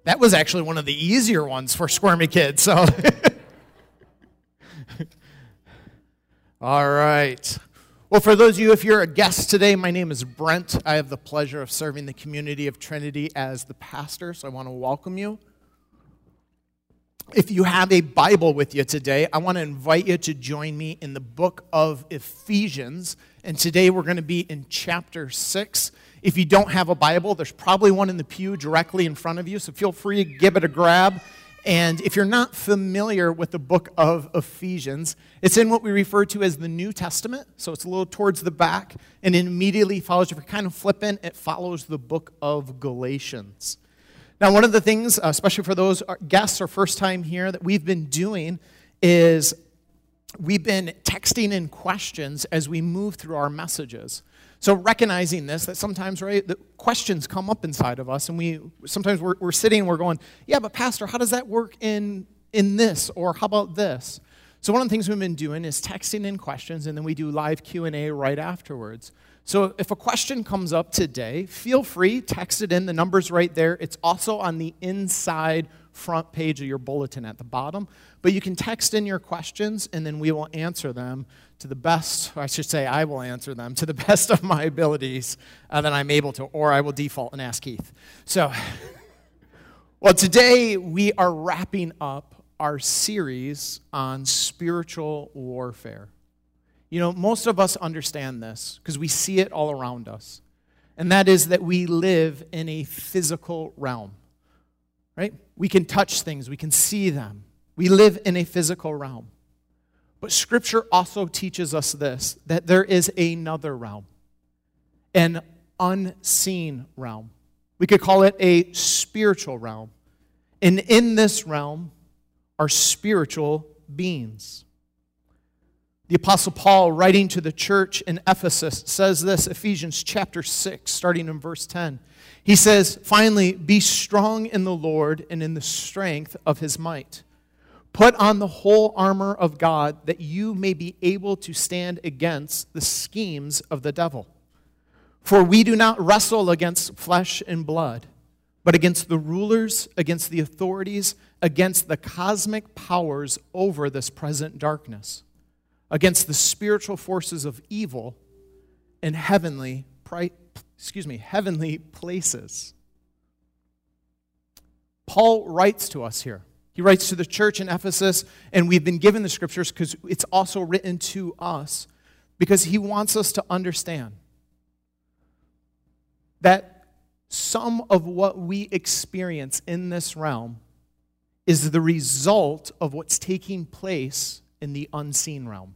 That was actually one of the easier ones for squirmy kids, so. All right. Well, for those of you, if you're a guest today, my name is Brent. I have the pleasure of serving the community of Trinity as the pastor, so I want to welcome you. If you have a Bible with you today, I want to invite you to join me in the book of Ephesians, and today we're going to be in chapter 6. If you don't have a Bible, there's probably one in the pew directly in front of you, so feel free to give it a grab. And if you're not familiar with the book of Ephesians, it's in what we refer to as the New Testament, so it's a little towards the back, and it immediately follows, if you're kind of flipping, it follows the book of Galatians. Now, one of the things, especially for those guests or first time here, that we've been doing is we've been texting in questions as we move through our messages. So recognizing this, that sometimes, right, the questions come up inside of us, and sometimes we're sitting and we're going, yeah, but Pastor, how does that work in this, or how about this? So one of the things we've been doing is texting in questions, and then we do live Q&A right afterwards. So if a question comes up today, feel free, text it in. The number's right there. It's also on the inside front page of your bulletin at the bottom. But you can text in your questions, and then we will answer them to the best, or I should say I will answer them to the best of my abilities that I'm able to, or I will default and ask Keith. So, well, today we are wrapping up our series on spiritual warfare. You know, most of us understand this because we see it all around us, and that is that we live in a physical realm, right? We can touch things, we can see them. We live in a physical realm. But Scripture also teaches us this, that there is another realm, an unseen realm. We could call it a spiritual realm. And in this realm are spiritual beings. The Apostle Paul, writing to the church in Ephesus, says this, Ephesians chapter 6, starting in verse 10. He says, "Finally, be strong in the Lord and in the strength of His might. Put on the whole armor of God that you may be able to stand against the schemes of the devil. For we do not wrestle against flesh and blood, but against the rulers, against the authorities, against the cosmic powers over this present darkness, against the spiritual forces of evil in heavenly places." Paul writes to us here. He writes to the church in Ephesus, and we've been given the Scriptures because it's also written to us, because he wants us to understand that some of what we experience in this realm is the result of what's taking place in the unseen realm.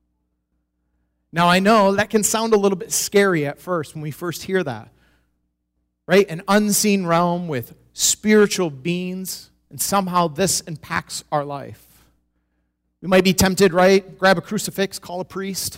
Now, I know that can sound a little bit scary at first when we first hear that, right? An unseen realm with spiritual beings, and somehow this impacts our life. We might be tempted, right? Grab a crucifix, call a priest.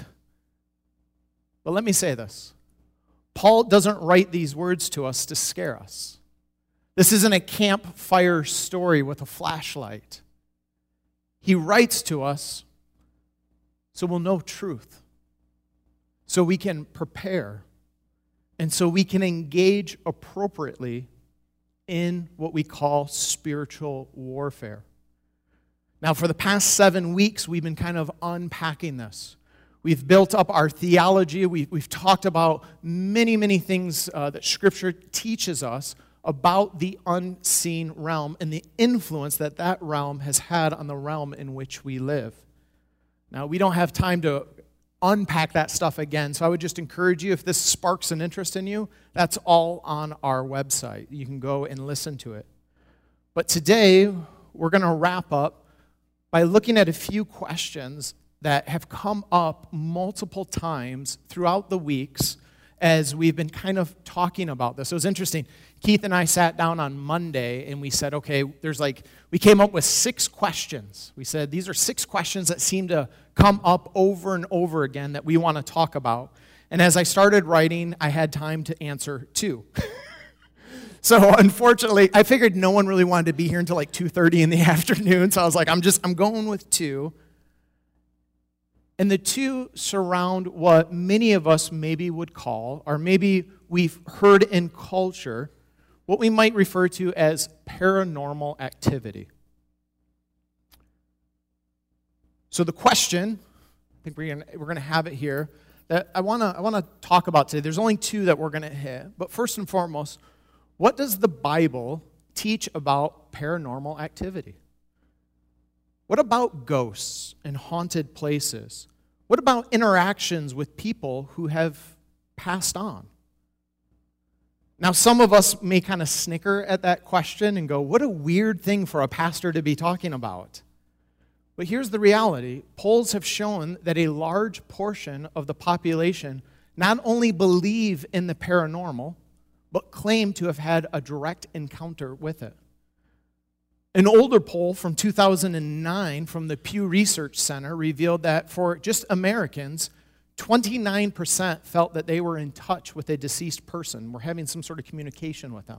But let me say this. Paul doesn't write these words to us to scare us. This isn't a campfire story with a flashlight. He writes to us so we'll know truth, so we can prepare, and so we can engage appropriately in what we call spiritual warfare. Now, for the past 7 weeks, we've been kind of unpacking this. We've built up our theology. We've talked about many things that Scripture teaches us about the unseen realm and the influence that that realm has had on the realm in which we live. Now, we don't have time to unpack that stuff again, so I would just encourage you, if this sparks an interest in you, that's all on our website. You can go and listen to it. But today, we're going to wrap up by looking at a few questions that have come up multiple times throughout the weeks as we've been kind of talking about this. It was interesting. Keith and I sat down on Monday and we said, okay, we came up with 6 questions. We said, these are 6 questions that seem to come up over and over again that we want to talk about. And as I started writing, I had time to answer 2. So unfortunately, I figured no one really wanted to be here until like 2:30 in the afternoon. So I was like, I'm going with 2. And the 2 surround what many of us maybe would call, or maybe we've heard in culture, what we might refer to as paranormal activity. So the question, I think we're going to have it here, that I want to talk about today. There's only two that we're going to hit. But first and foremost, what does the Bible teach about paranormal activity? What about ghosts and haunted places? What about interactions with people who have passed on? Now, some of us may kind of snicker at that question and go, what a weird thing for a pastor to be talking about. But here's the reality. Polls have shown that a large portion of the population not only believe in the paranormal, but claim to have had a direct encounter with it. An older poll from 2009 from the Pew Research Center revealed that for just Americans, 29% felt that they were in touch with a deceased person, were having some sort of communication with them.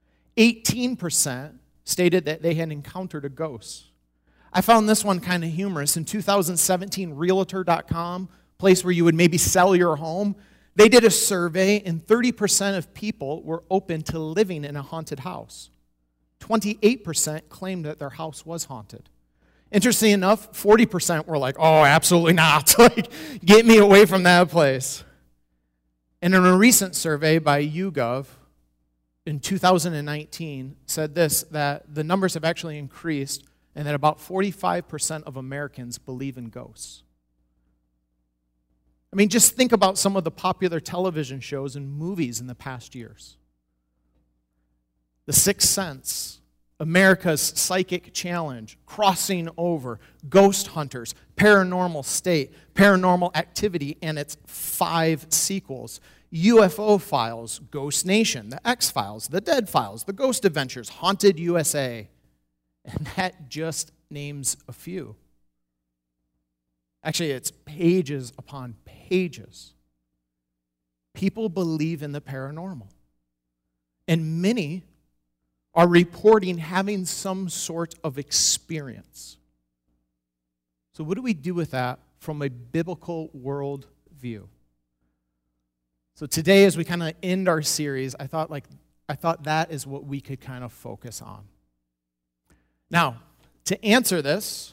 18% stated that they had encountered a ghost. I found this one kind of humorous. In 2017, Realtor.com, place where you would maybe sell your home, they did a survey and 30% of people were open to living in a haunted house. 28% claimed that their house was haunted. Interesting enough, 40% were like, oh, absolutely not. Like, get me away from that place. And in a recent survey by YouGov in 2019 said this, that the numbers have actually increased and that about 45% of Americans believe in ghosts. I mean, just think about some of the popular television shows and movies in the past years. The Sixth Sense, America's Psychic Challenge, Crossing Over, Ghost Hunters, Paranormal State, Paranormal Activity, and its 5 sequels. UFO Files, Ghost Nation, The X-Files, The Dead Files, The Ghost Adventures, Haunted USA. And that just names a few. Actually, it's pages upon pages. People believe in the paranormal. And many are reporting having some sort of experience. So what do we do with that from a biblical world view? So today, as we kind of end our series, I thought that is what we could kind of focus on. Now, to answer this,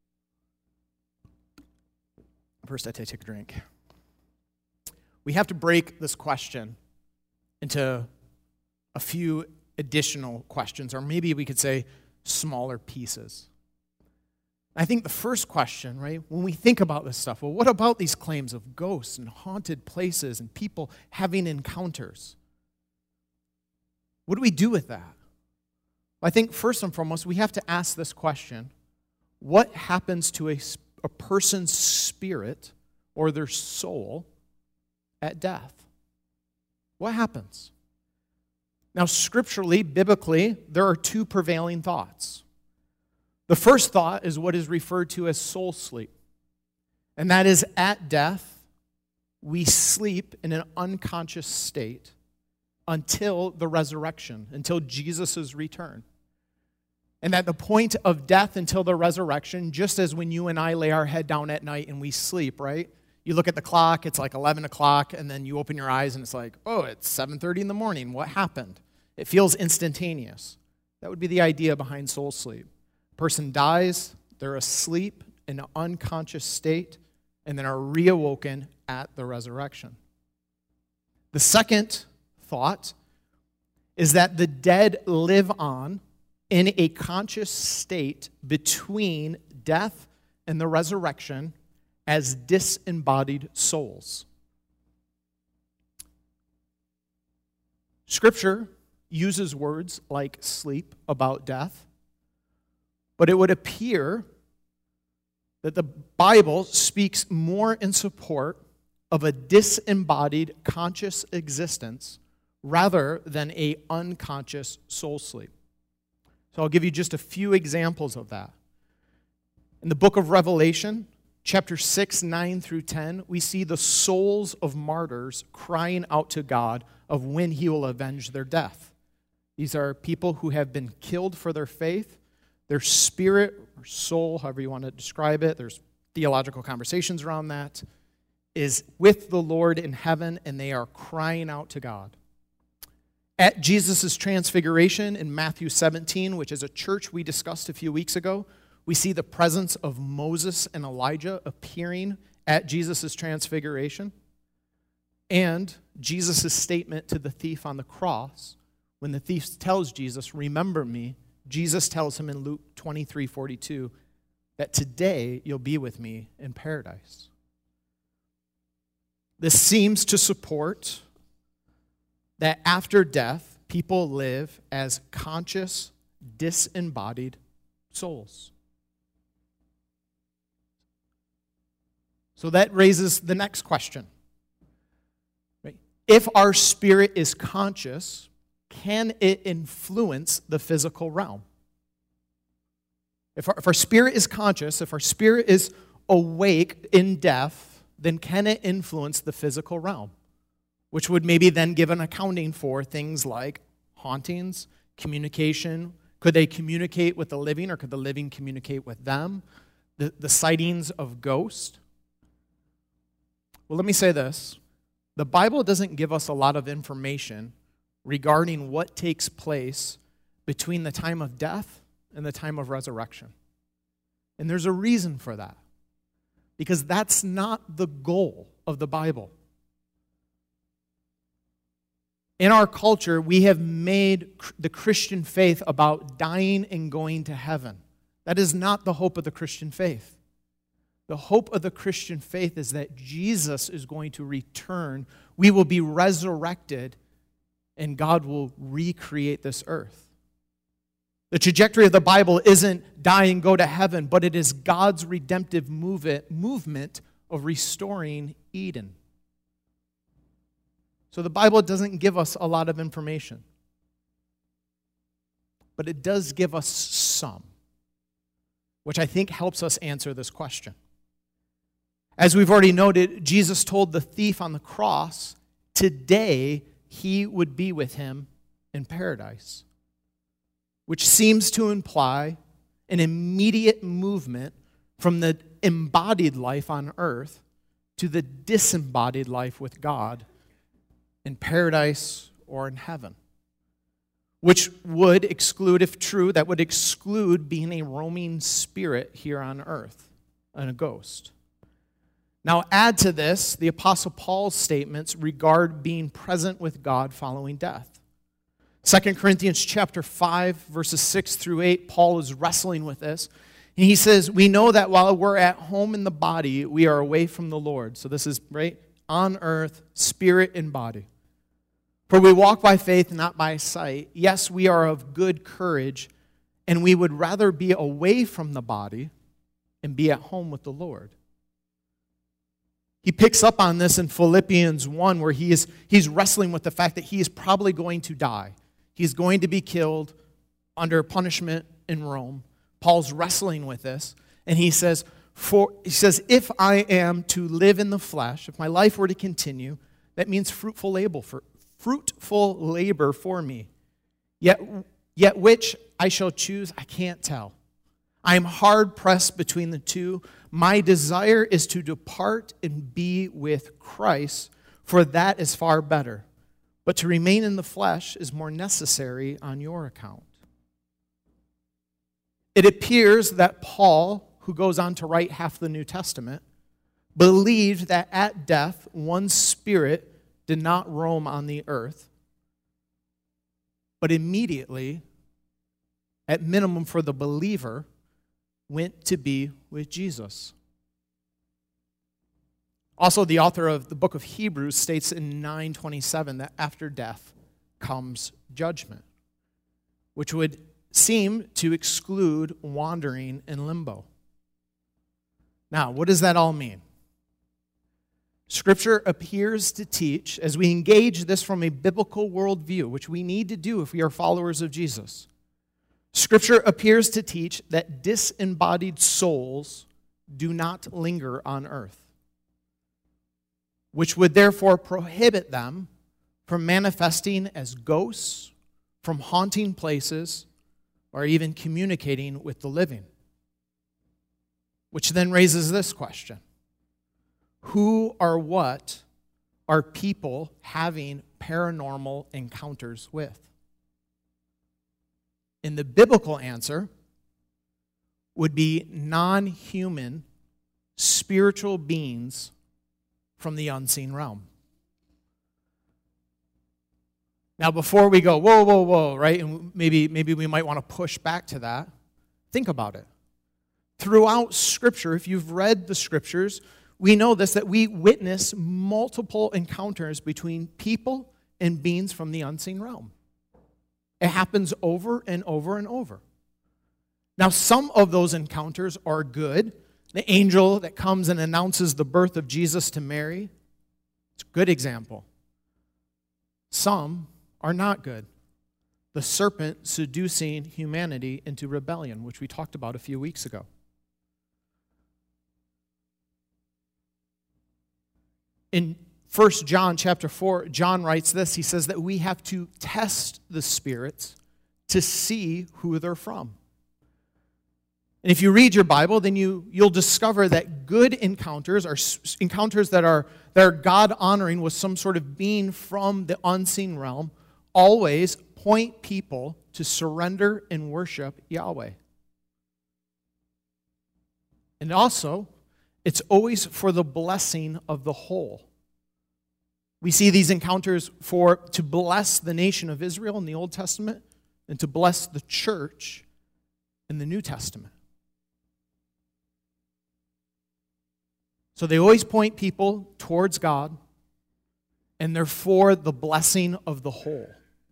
first I take a drink. We have to break this question into a few additional questions, or maybe we could say smaller pieces. I think the first question, right, when we think about this stuff, well, what about these claims of ghosts and haunted places and people having encounters? What do we do with that? I think first and foremost, we have to ask this question: what happens to a person's spirit or their soul at death? What happens? Now, scripturally, biblically, there are 2 prevailing thoughts. The first thought is what is referred to as soul sleep. And that is, at death, we sleep in an unconscious state until the resurrection, until Jesus' return. And at the point of death until the resurrection, just as when you and I lay our head down at night and we sleep, right? You look at the clock, it's like 11 o'clock, and then you open your eyes and it's like, oh, it's 7:30 in the morning. What happened? It feels instantaneous. That would be the idea behind soul sleep. A person dies, they're asleep in an unconscious state, and then are reawoken at the resurrection. The second thought is that the dead live on in a conscious state between death and the resurrection as disembodied souls. Scripture uses words like sleep about death, but it would appear that the Bible speaks more in support of a disembodied conscious existence rather than an unconscious soul sleep. So I'll give you just a few examples of that. In the book of Revelation, chapter 6, 9 through 10, we see the souls of martyrs crying out to God of when he will avenge their death. These are people who have been killed for their faith. Their spirit or soul, however you want to describe it, there's theological conversations around that, is with the Lord in heaven, and they are crying out to God. At Jesus' transfiguration in Matthew 17, which is a church we discussed a few weeks ago, we see the presence of Moses and Elijah appearing at Jesus' transfiguration. And Jesus' statement to the thief on the cross, when the thief tells Jesus, "Remember me," Jesus tells him in Luke 23:42 that today you'll be with me in paradise. This seems to support that after death, people live as conscious, disembodied souls. So that raises the next question. Right? If our spirit is conscious, can it influence the physical realm? If our spirit is conscious, if our spirit is awake in death, then can it influence the physical realm? Which would maybe then give an accounting for things like hauntings, communication. Could they communicate with the living, or could the living communicate with them? The sightings of ghosts. Well, let me say this. The Bible doesn't give us a lot of information regarding what takes place between the time of death and the time of resurrection. And there's a reason for that. Because that's not the goal of the Bible. In our culture, we have made the Christian faith about dying and going to heaven. That is not the hope of the Christian faith. The hope of the Christian faith is that Jesus is going to return. We will be resurrected, and God will recreate this earth. The trajectory of the Bible isn't die and go to heaven, but it is God's redemptive movement of restoring Eden. So the Bible doesn't give us a lot of information, but it does give us some, which I think helps us answer this question. As we've already noted, Jesus told the thief on the cross, today he would be with him in paradise, which seems to imply an immediate movement from the embodied life on earth to the disembodied life with God in paradise or in heaven, which would exclude, if true, that would exclude being a roaming spirit here on earth and a ghost. Now add to this the Apostle Paul's statements regarding being present with God following death. 2 Corinthians chapter 5, verses 6 through 8, Paul is wrestling with this. And he says, we know that while we're at home in the body, we are away from the Lord. So this is, right, on earth, spirit and body. For we walk by faith, not by sight. Yes, we are of good courage, and we would rather be away from the body and be at home with the Lord. He picks up on this in Philippians 1, where he's wrestling with the fact that he is probably going to die. He's going to be killed under punishment in Rome. Paul's wrestling with this, and he says, if I am to live in the flesh, if my life were to continue, that means fruitful labor for me. Yet which I shall choose, I can't tell. I am hard pressed between the two. My desire is to depart and be with Christ, for that is far better. But to remain in the flesh is more necessary on your account. It appears that Paul, who goes on to write half the New Testament, believed that at death, one's spirit did not roam on the earth, but immediately, at minimum for the believer, went to be with Jesus. Also, the author of the book of Hebrews states in 9:27 that after death comes judgment, which would seem to exclude wandering in limbo. Now, what does that all mean? Scripture appears to teach, as we engage this from a biblical worldview, which we need to do if we are followers of Jesus, Scripture appears to teach that disembodied souls do not linger on earth, which would therefore prohibit them from manifesting as ghosts, from haunting places, or even communicating with the living. Which then raises this question. Who or what are people having paranormal encounters with? And the biblical answer would be non-human spiritual beings from the unseen realm. Now, before we go, whoa, whoa, whoa, right? And maybe we might want to push back to that. Think about it. Throughout Scripture, if you've read the Scriptures, we know this, that we witness multiple encounters between people and beings from the unseen realm. It happens over and over and over. Now, some of those encounters are good. The angel that comes and announces the birth of Jesus to Mary, it's a good example. Some are not good. The serpent seducing humanity into rebellion, which we talked about a few weeks ago. In 1 John chapter 4, John writes this. He says that we have to test the spirits to see who they're from. And if you read your Bible, then you'll discover that good encounters are encounters that are God-honoring with some sort of being from the unseen realm, always point people to surrender and worship Yahweh. And also, it's always for the blessing of the whole. We see these encounters to bless the nation of Israel in the Old Testament and to bless the church in the New Testament. So they always point people towards God, and they're for the blessing of the whole.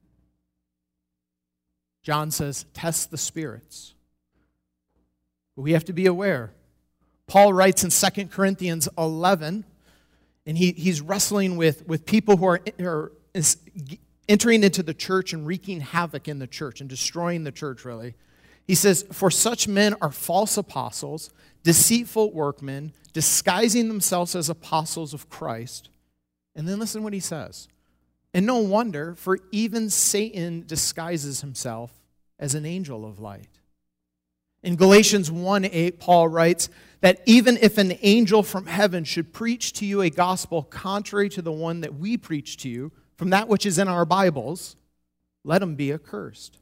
John says, test the spirits. But we have to be aware. Paul writes in 2 Corinthians 11, and he's wrestling with people who are entering into the church and wreaking havoc in the church and destroying the church, really. He says, for such men are false apostles, deceitful workmen, disguising themselves as apostles of Christ. And then listen to what he says. And no wonder, for even Satan disguises himself as an angel of light. In Galatians 1:8, Paul writes that even if an angel from heaven should preach to you a gospel contrary to the one that we preach to you, from that which is in our Bibles, let him be accursed.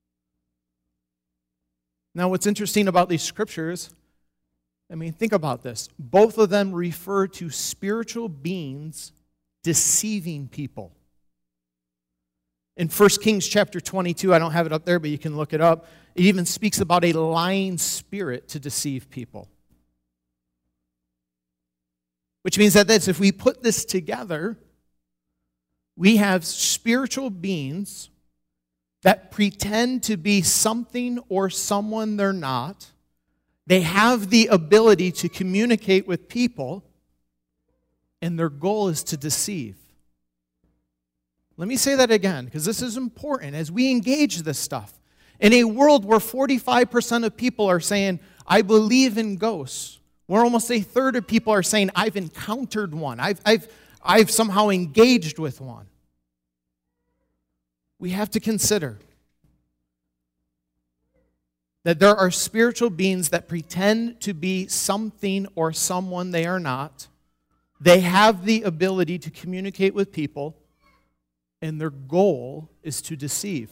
Now, what's interesting about these scriptures, think about this. Both of them refer to spiritual beings deceiving people. In 1 Kings chapter 22, I don't have it up there, but you can look it up. It even speaks about a lying spirit to deceive people. Which means that if we put this together, we have spiritual beings that pretend to be something or someone they're not. They have the ability to communicate with people, and their goal is to deceive. Let me say that again, because this is important as we engage this stuff. In a world where 45% of people are saying, I believe in ghosts, where almost a third of people are saying, I've encountered one, I've somehow engaged with one. We have to consider that there are spiritual beings that pretend to be something or someone they are not. They have the ability to communicate with people, and their goal is to deceive.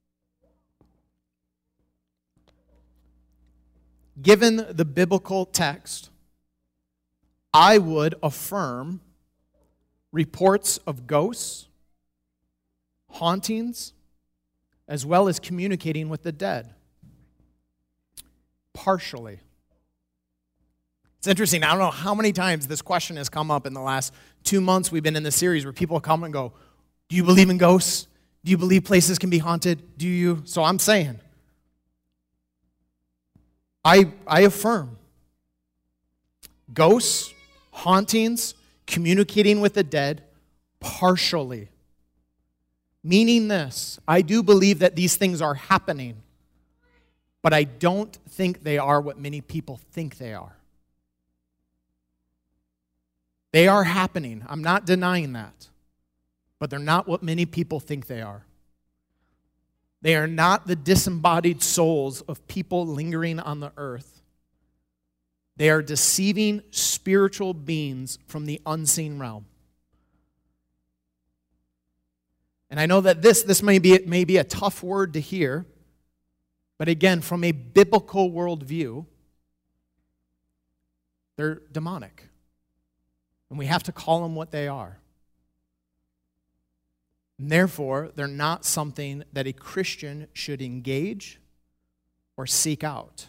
Given the biblical text, I would affirm reports of ghosts, hauntings, as well as communicating with the dead. Partially. It's interesting. I don't know how many times this question has come up in the last 2 months we've been in this series where people come and go, do you believe in ghosts? Do you believe places can be haunted? Do you? So I'm saying, I affirm ghosts, hauntings, communicating with the dead, partially. Meaning this, I do believe that these things are happening, but I don't think they are what many people think they are. They are happening. I'm not denying that. But they're not what many people think they are. They are not the disembodied souls of people lingering on the earth. They are deceiving spiritual beings from the unseen realm. And I know that this may be a tough word to hear, but again, from a biblical worldview, they're demonic. And we have to call them what they are. And therefore, they're not something that a Christian should engage or seek out.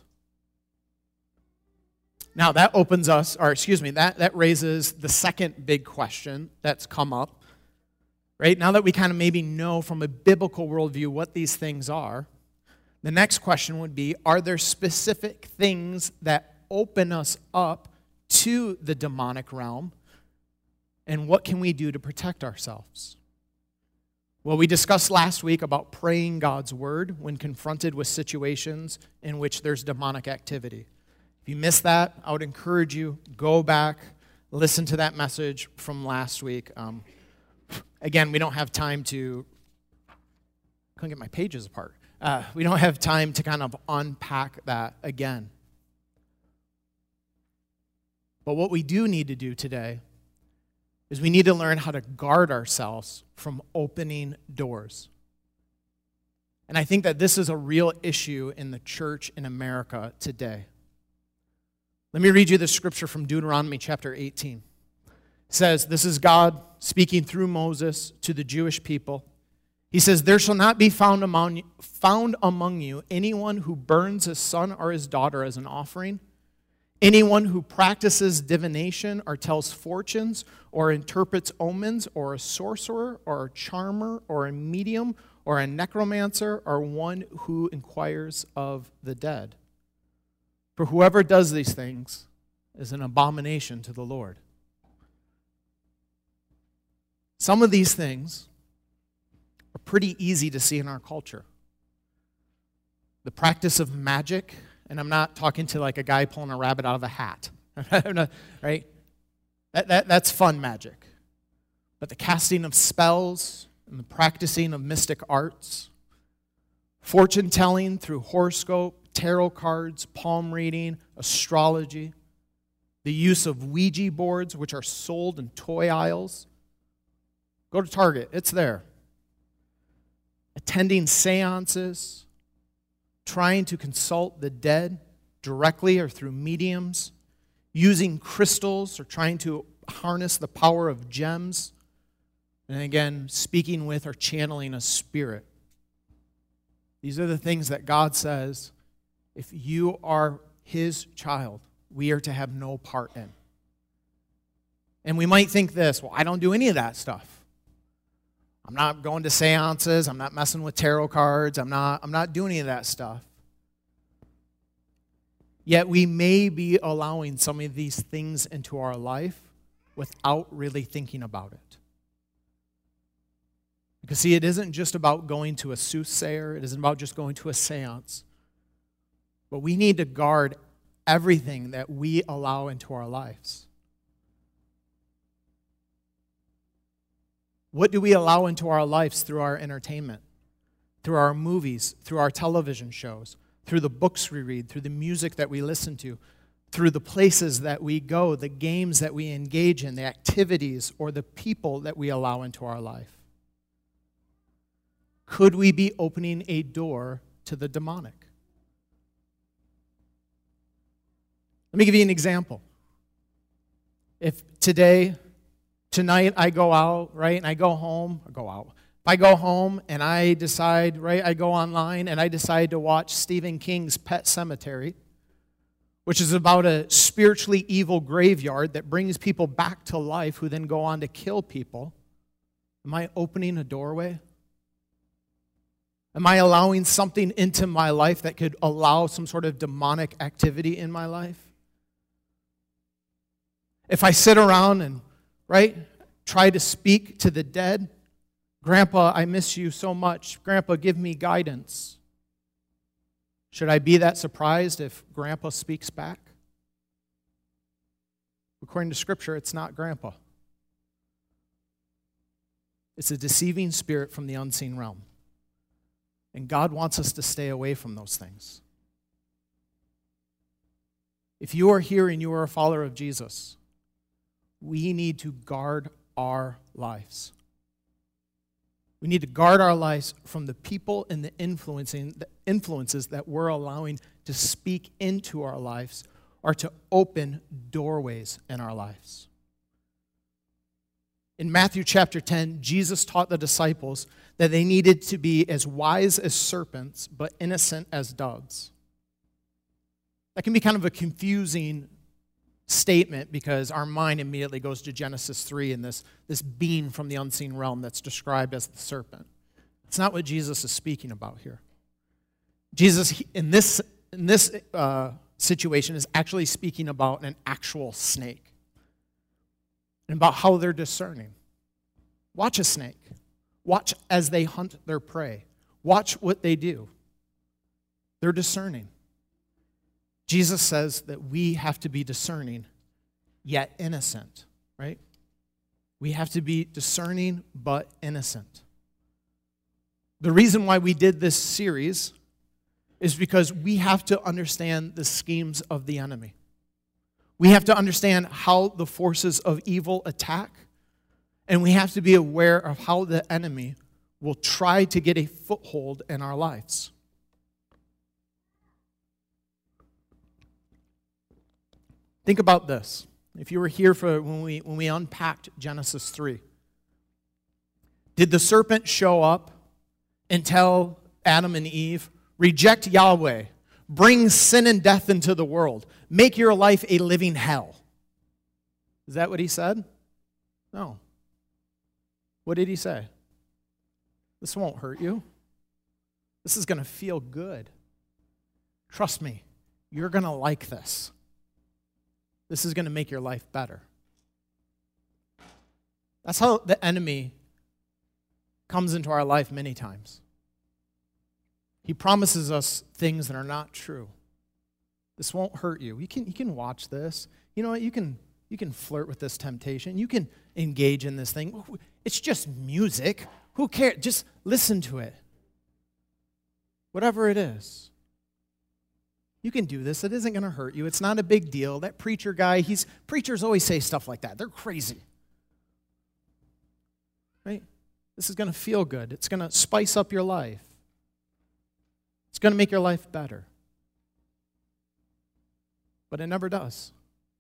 Now, that that raises the second big question that's come up. Right? Now that we kind of maybe know from a biblical worldview what these things are, the next question would be, are there specific things that open us up to the demonic realm? And what can we do to protect ourselves? Well, we discussed last week about praying God's word when confronted with situations in which there's demonic activity. If you missed that, I would encourage you, go back, listen to that message from last week. Again, we don't have time to, couldn't get my pages apart. We don't have time to kind of unpack that again. But what we do need to do today is we need to learn how to guard ourselves from opening doors. And I think that this is a real issue in the church in America today. Let me read you the scripture from Deuteronomy chapter 18. It says, this is God speaking through Moses to the Jewish people. He says, there shall not be found among you anyone who burns his son or his daughter as an offering, anyone who practices divination or tells fortunes or interprets omens, or a sorcerer or a charmer or a medium or a necromancer or one who inquires of the dead. For whoever does these things is an abomination to the Lord. Some of these things are pretty easy to see in our culture. The practice of magic, and I'm not talking to like a guy pulling a rabbit out of a hat, right? That's fun magic. But the casting of spells and the practicing of mystic arts, fortune telling through horoscope, tarot cards, palm reading, astrology, the use of Ouija boards, which are sold in toy aisles. Go to Target, it's there. Attending seances, trying to consult the dead directly or through mediums, using crystals or trying to harness the power of gems, and again, speaking with or channeling a spirit. These are the things that God says, if you are His child, we are to have no part in. And we might think this, well, I don't do any of that stuff. I'm not going to seances, I'm not messing with tarot cards, I'm not doing any of that stuff. Yet we may be allowing some of these things into our life without really thinking about it. Because see, it isn't just about going to a soothsayer, it isn't about just going to a seance. But we need to guard everything that we allow into our lives. What do we allow into our lives through our entertainment, through our movies, through our television shows, through the books we read, through the music that we listen to, through the places that we go, the games that we engage in, the activities or the people that we allow into our life? Could we be opening a door to the demonic? Let me give you an example. If tonight I go out, right, and I go home, If I go home and I decide, right, I go online and I decide to watch Stephen King's Pet Sematary, which is about a spiritually evil graveyard that brings people back to life who then go on to kill people, am I opening a doorway? Am I allowing something into my life that could allow some sort of demonic activity in my life? If I sit around and, right, try to speak to the dead, Grandpa, I miss you so much. Grandpa, give me guidance. Should I be that surprised if Grandpa speaks back? According to Scripture, it's not Grandpa. It's a deceiving spirit from the unseen realm. And God wants us to stay away from those things. If you are here and you are a follower of Jesus, we need to guard our lives. We need to guard our lives from the people and the influences that we're allowing to speak into our lives or to open doorways in our lives. In Matthew chapter 10, Jesus taught the disciples that they needed to be as wise as serpents, but innocent as doves. That can be kind of a confusing statement because our mind immediately goes to Genesis 3 and this being from the unseen realm that's described as the serpent. It's not what Jesus is speaking about here. Jesus, in this situation, is actually speaking about an actual snake and about how they're discerning. Watch a snake. Watch as they hunt their prey. Watch what they do. They're discerning. Jesus says that we have to be discerning, yet innocent, right? We have to be discerning, but innocent. The reason why we did this series is because we have to understand the schemes of the enemy. We have to understand how the forces of evil attack, and we have to be aware of how the enemy will try to get a foothold in our lives. Think about this. If you were here for when we unpacked Genesis 3, did the serpent show up and tell Adam and Eve, reject Yahweh, bring sin and death into the world, make your life a living hell? Is that what he said? No. What did he say? This won't hurt you. This is going to feel good. Trust me, you're going to like this. This is going to make your life better. That's how the enemy comes into our life many times. He promises us things that are not true. This won't hurt you. You can watch this. You know what? You can flirt with this temptation. You can engage in this thing. It's just music. Who cares? Just listen to it. Whatever it is. You can do this. It isn't going to hurt you. It's not a big deal. That preacher guy, preachers always say stuff like that. They're crazy. Right? This is going to feel good. It's going to spice up your life. It's going to make your life better. But it never does.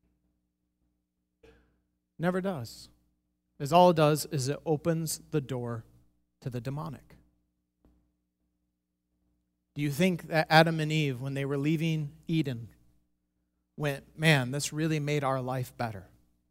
Never does. Because all it does is it opens the door to the demonic. Do you think that Adam and Eve, when they were leaving Eden, went, man, this really made our life better?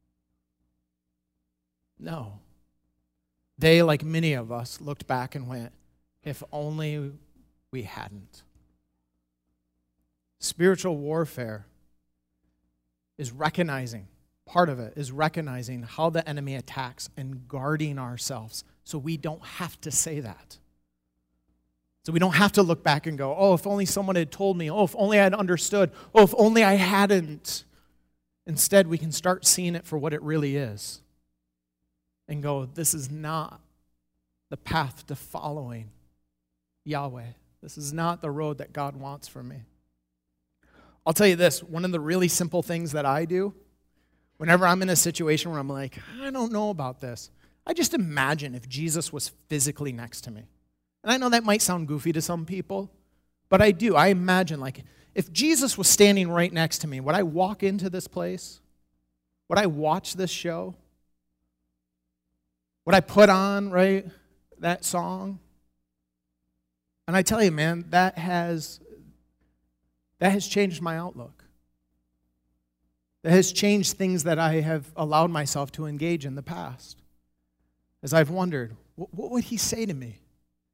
No. They, like many of us, looked back and went, if only we hadn't. Spiritual warfare is recognizing, part of it is recognizing how the enemy attacks and guarding ourselves so we don't have to say that. So we don't have to look back and go, oh, if only someone had told me. Oh, if only I had understood. Oh, if only I hadn't. Instead, we can start seeing it for what it really is and go, this is not the path to following Yahweh. This is not the road that God wants for me. I'll tell you this, one of the really simple things that I do, whenever I'm in a situation where I'm like, I don't know about this, I just imagine if Jesus was physically next to me. And I know that might sound goofy to some people, but I do. I imagine, like, if Jesus was standing right next to me, would I walk into this place? Would I watch this show? Would I put on, right, that song? And I tell you, man, that has changed my outlook. That has changed things that I have allowed myself to engage in the past. As I've wondered, what would he say to me?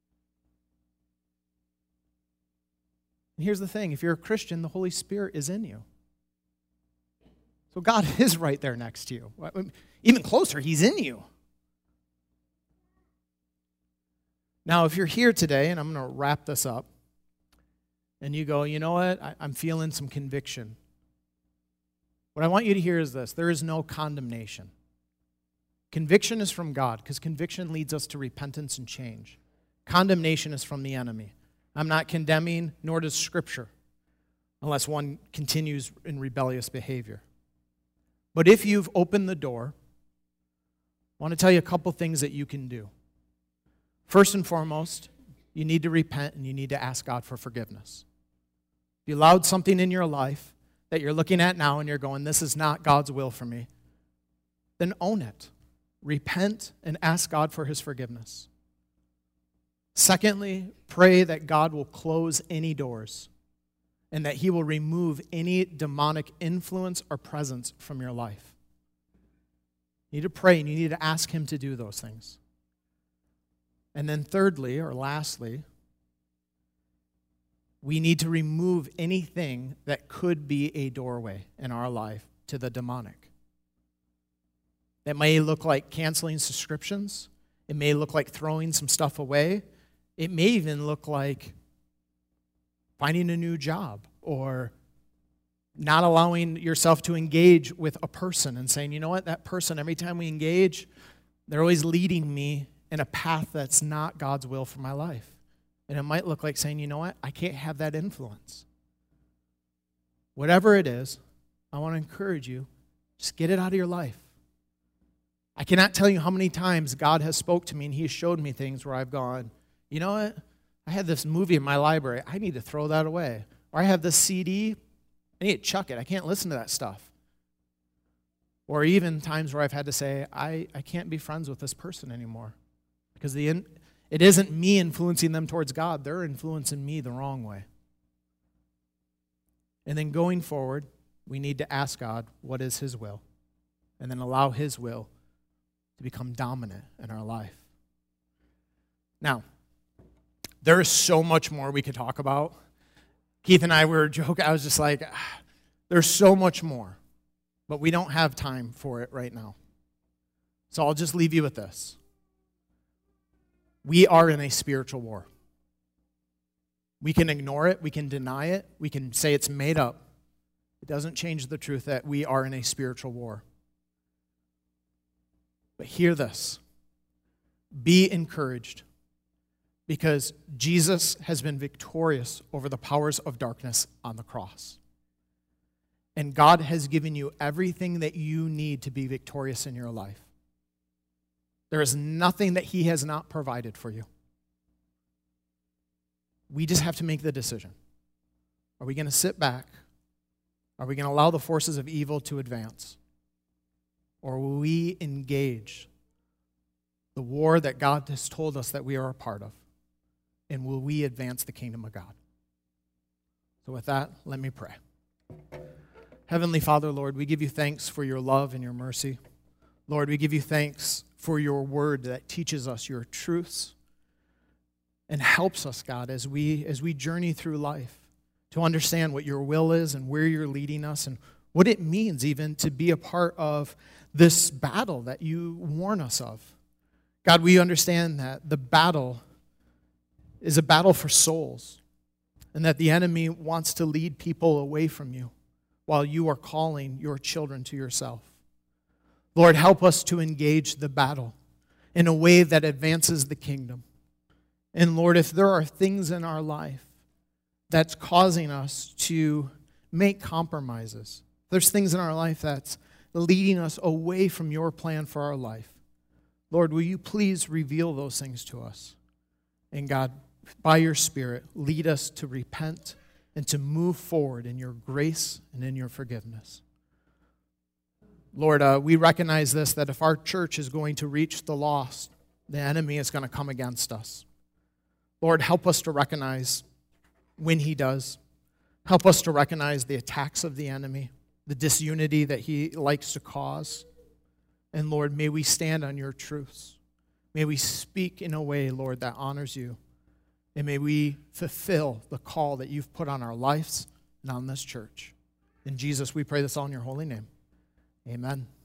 And here's the thing, if you're a Christian, the Holy Spirit is in you. So God is right there next to you. Even closer, he's in you. Now, if you're here today, and I'm going to wrap this up, and you go, you know what, I'm feeling some conviction. What I want you to hear is this, there is no condemnation. Conviction is from God, because conviction leads us to repentance and change. Condemnation is from the enemy. I'm not condemning, nor does Scripture, unless one continues in rebellious behavior. But if you've opened the door, I want to tell you a couple things that you can do. First and foremost, you need to repent and you need to ask God for forgiveness. If you allowed something in your life that you're looking at now and you're going, this is not God's will for me, then own it. Repent and ask God for his forgiveness. Secondly, pray that God will close any doors and that he will remove any demonic influence or presence from your life. You need to pray and you need to ask him to do those things. And then thirdly, or lastly, we need to remove anything that could be a doorway in our life to the demonic. It may look like canceling subscriptions. It may look like throwing some stuff away. It may even look like finding a new job or not allowing yourself to engage with a person and saying, you know what, that person, every time we engage, they're always leading me in a path that's not God's will for my life. And it might look like saying, you know what, I can't have that influence. Whatever it is, I want to encourage you, just get it out of your life. I cannot tell you how many times God has spoke to me and he has showed me things where I've gone, you know what, I had this movie in my library, I need to throw that away. Or I have this CD, I need to chuck it, I can't listen to that stuff. Or even times where I've had to say, I can't be friends with this person anymore. Because it isn't me influencing them towards God. They're influencing me the wrong way. And then going forward, we need to ask God, what is his will? And then allow his will to become dominant in our life. Now, there is so much more we could talk about. Keith and I were joking. I was just like, there's so much more. But we don't have time for it right now. So I'll just leave you with this. We are in a spiritual war. We can ignore it. We can deny it. We can say it's made up. It doesn't change the truth that we are in a spiritual war. But hear this. Be encouraged because Jesus has been victorious over the powers of darkness on the cross. And God has given you everything that you need to be victorious in your life. There is nothing that he has not provided for you. We just have to make the decision. Are we going to sit back? Are we going to allow the forces of evil to advance? Or will we engage the war that God has told us that we are a part of? And will we advance the kingdom of God? So with that, let me pray. Heavenly Father, Lord, we give you thanks for your love and your mercy. Lord, we give you thanks for your word that teaches us your truths and helps us, God, as we journey through life to understand what your will is and where you're leading us and what it means even to be a part of this battle that you warn us of. God, we understand that the battle is a battle for souls and that the enemy wants to lead people away from you while you are calling your children to yourself. Lord, help us to engage the battle in a way that advances the kingdom. And Lord, if there are things in our life that's causing us to make compromises, there's things in our life that's leading us away from your plan for our life, Lord, will you please reveal those things to us? And God, by your Spirit, lead us to repent and to move forward in your grace and in your forgiveness. Lord, we recognize this, that if our church is going to reach the lost, the enemy is going to come against us. Lord, help us to recognize when he does. Help us to recognize the attacks of the enemy, the disunity that he likes to cause. And Lord, may we stand on your truths. May we speak in a way, Lord, that honors you. And may we fulfill the call that you've put on our lives and on this church. In Jesus, we pray this all in your holy name. Amen.